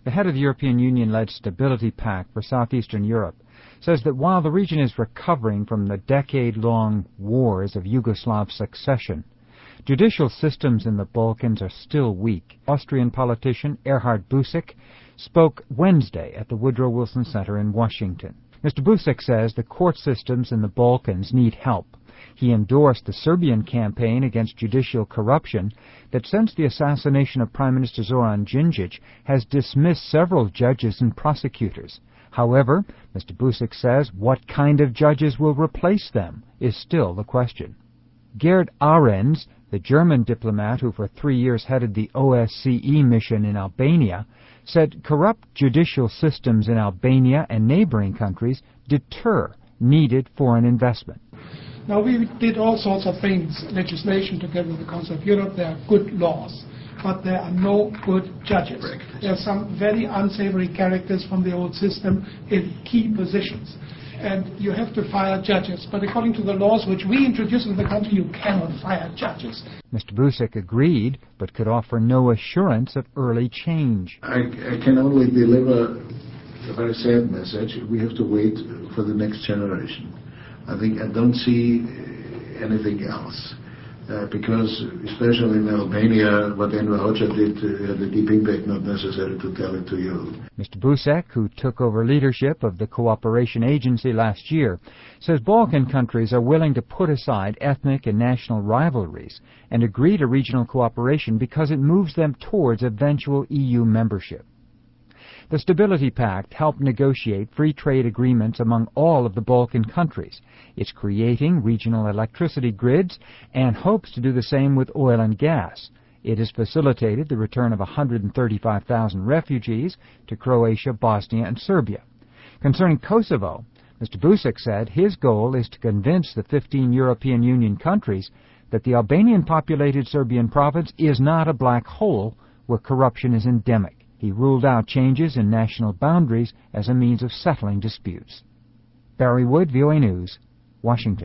The head of the European Union-led Stability Pact for Southeastern Europe says that while the region is recovering from the decade-long wars of Yugoslav succession, judicial systems in the Balkans are still weak. Austrian politician Erhard Busek spoke Wednesday at the Woodrow Wilson Center in Washington. Mr. Busek says the court systems in the Balkans need help. He endorsed the Serbian campaign against judicial corruption that, since the assassination of Prime Minister Zoran Djindjic, has dismissed several judges and prosecutors. However, Mr. Busek says what kind of judges will replace them is still the question. Gerd Arends, the German diplomat who for 3 years headed the OSCE mission in Albania, said corrupt judicial systems in Albania and neighboring countries deter needed foreign investment. Now, we did all sorts of things, legislation together with the Council of Europe. There are good laws, but there are no good judges. There are some very unsavory characters from the old system in key positions. And you have to fire judges. But according to the laws which we introduced in the country, you cannot fire judges. Mr. Busek agreed, but could offer no assurance of early change. I can only deliver a very sad message. We have to wait for the next generation. I don't see anything else. Because, especially in Albania, what Enver Hoxha did had a deep impact, not necessary to tell it to you. Mr. Busek, who took over leadership of the Cooperation Agency last year, says Balkan countries are willing to put aside ethnic and national rivalries and agree to regional cooperation because it moves them towards eventual EU membership. The Stability Pact helped negotiate free trade agreements among all of the Balkan countries. It's creating regional electricity grids and hopes to do the same with oil and gas. It has facilitated the return of 135,000 refugees to Croatia, Bosnia, and Serbia. Concerning Kosovo, Mr. Busek said his goal is to convince the 15 European Union countries that the Albanian-populated Serbian province is not a black hole where corruption is endemic. He ruled out changes in national boundaries as a means of settling disputes. Barry Wood, VOA News, Washington.